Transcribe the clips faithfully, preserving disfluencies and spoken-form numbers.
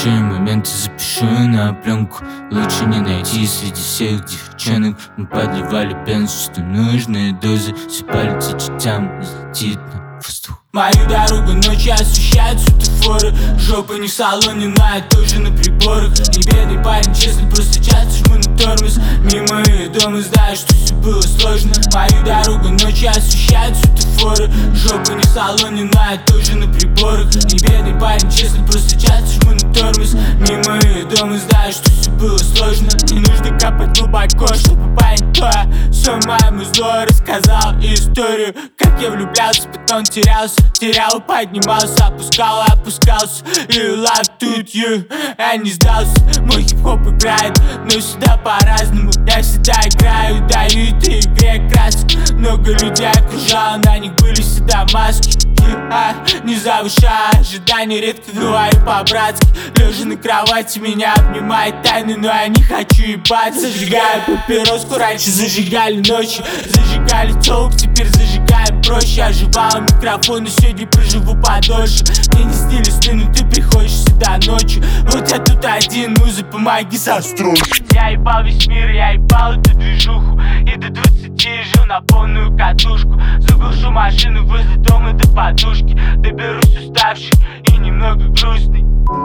Лучшие моменты запишу на пленку. Лучше не найти среди всех девчонок. Мы подливали бензу, что нужные дозы. Все полетит чертям, летит на воздух. Мою дорогу ночью освещают светофоры. Жопа не в салоне, но я тоже на приборах. Не бедный парень, честно, просто часто жму на тормоз. Мимо ее дома, знаю, что все было сложно. Мою дорогу ночью освещают светофоры. Жопа не в салоне, но я тоже на приборах. Не бедный парень, честно, просто часто жму на тормоз. Мимо ее дома, знаю, что все было сложно. Не нужно копать глубоко, чтобы понять то. Все моему зло рассказал историю, как я влюблялся, потом терялся. Терял, поднимался, опускал, опускался. You love to you, я не сдался. Мой хип-хоп играет, но всегда по-разному. Я всегда играю, даю этой игре красок. Много людей окружало, на них были всегда маски. Я не завышая ожидания, редко говорю по-братски. Лежа на кровати, меня обнимает тайны, но я не хочу ебаться. Зажигаю папироску, раньше зажигали ночью. Зажигали тёлок, теперь зажигаем проще. Оживал микрофон, но сегодня проживу подольше. Мне не снились сны, но ты приходишь сюда ночью. Вот я тут один, музы, помоги со строчкой. Я ебал весь мир, я ебал эту движуху. И до двадцати жил на полную катушку. Заглушу машину возле дома до подушки. Доберусь уставший и немного грустный.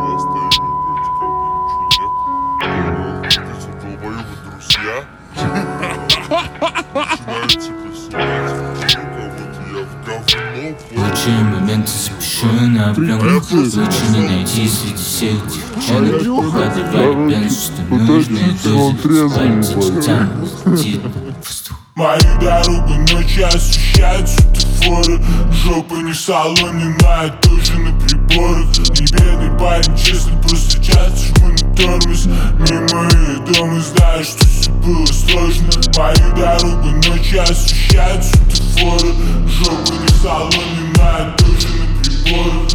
Лучшие моменты запишу на пленку. Лучше не найти среди всех девчонок. Подливали бензу, что нужные дозы. Полетит чертям, летит на воздух. Мою дорогу ночью освещают светофоры. Жопа не в салоне, но я тоже на приборах. Не бедный парень, честно, просто часто жму на тормоз. Мимо ее дома, знаю, что все было сложно. Мою дорогу ночью освещают светофоры. Жопа не в салоне, но я тоже на приборах.